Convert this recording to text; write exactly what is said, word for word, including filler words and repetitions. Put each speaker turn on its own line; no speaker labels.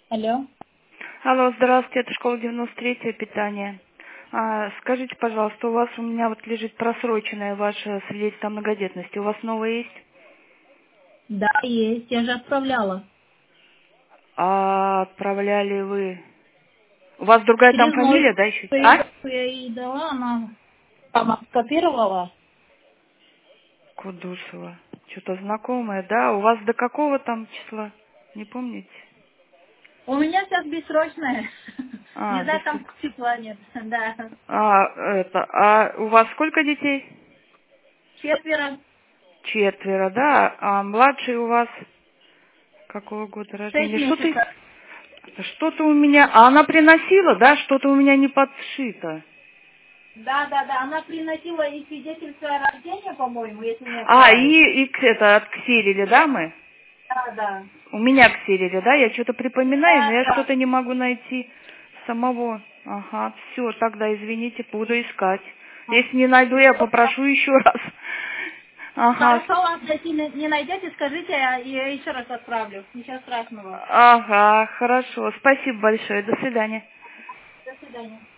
Алло.
Алло, здравствуйте, это школа девяносто третье, питание. А, скажите, пожалуйста, у вас у меня вот лежит просроченное ваше свидетельство о многодетности. У вас новое есть?
Да, есть. Я же отправляла.
А отправляли вы... У вас другая там
Через ноль.
фамилия, да, еще?
Я
А?
ей дала, она там скопировала.
Кудушева. Что-то знакомое, да? У вас до какого там числа? Не помните?
У меня сейчас бессрочная. Не
А, без...
знаю, там числа нет. Да.
А, это... А у вас сколько детей?
Четверо.
Четверо, да? А младший у вас какого года
Шесть
рождения? Что-то...
месяцев.
Что-то у меня... А она приносила, да? Что-то у меня не подшито.
Да, да, да. Она приносила и свидетельство о рождении, по-моему, если не
А,
ошибаюсь.
и, и к- это отксерили, да, мы?
Да, да.
У меня ксерили, да? Я что-то припоминаю, но
Да,
я
да.
что-то не могу найти самого. Ага, все, тогда извините, буду искать. Если не найду, я попрошу еще раз. Ага,
Хорошо, ладно, если не не найдете, скажите, я я еще раз отправлю. Ничего страшного.
ага, хорошо. Спасибо большое. До свидания.
До свидания.